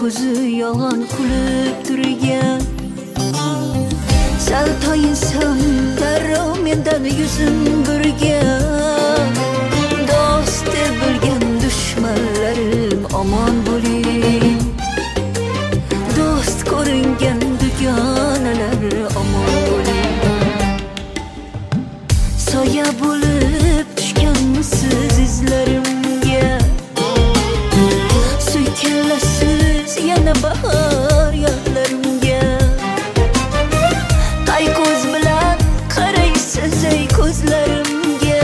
ko'zi yolg'on kulib turgan. Sal toyinsam darrov mendan yuzim burgan. Do'st deb bilgan dushmanlarim omon bo'ling. Do'st ko'ringan dugonalar omon bo'ling. Soya bo'lib tushganmisiz izlarimga? Suykelasiz yana bahor yo'llarimga. Qay ko'z bilan qaraysiz ey ko'zlarimga?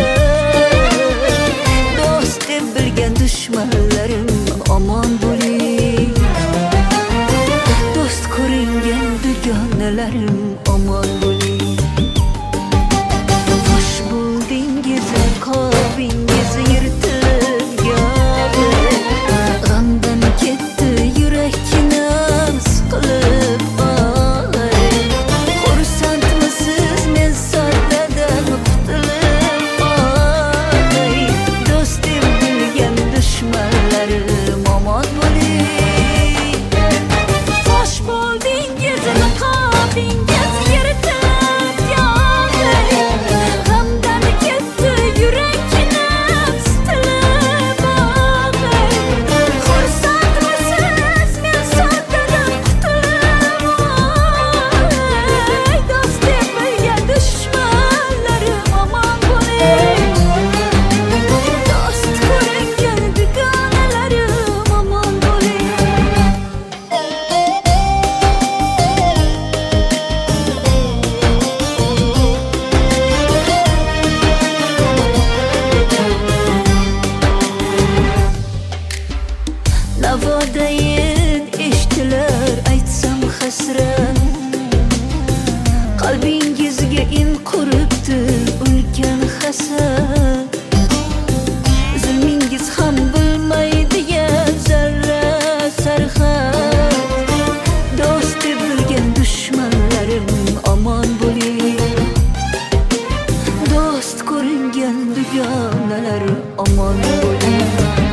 Do'st deb bilgan dushmanlarim omon bo'ling. Do'st ko'ringan dugonalarim omon bo'ling. Xush bo'ldingiz, qalbingiz yirtilgan. G'amdan ketdi yuraknim siqilib. Xursandmisiz men soddadan qutulib? Do'st deb bilgan dushmanlarim omon bo'ling. Xush bo'ldingiz, qalbingiz yirtilgan. G'amdan ketdi yuraknim siqilib. Xursandmisiz men soddadan qutulib? Do'st deb bilgan dushmanlarim omon bo'ling. Do'st ko'ringan dugonalarim omon bo'ling. Navodayin eshitilar aytsam hasrat. Qalbingizga in quribdi ulkan hasad. Zulmingiz ham bilmaydigan zarra sarhad. Do'st deb bilgan dushmanlarim omon bo'ling. Do'st ko'ringan dugonalar omon bo'ling.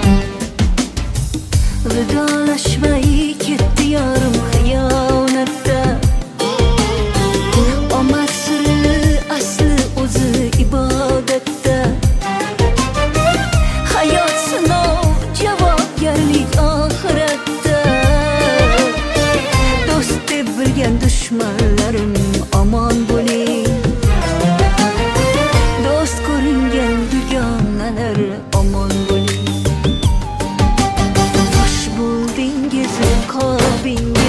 Vidolashmay ketdi yorim xiyonatda. Omad siri asli o'zi ibodatda. Hayot sinov, javobgarlik oxiratda. Do'st deb bilgan dushmanlarim omon bo'ling. Do'st ko'ringan dugonalar omon bo'ling. Xush bo'ldingiz, qalbingiz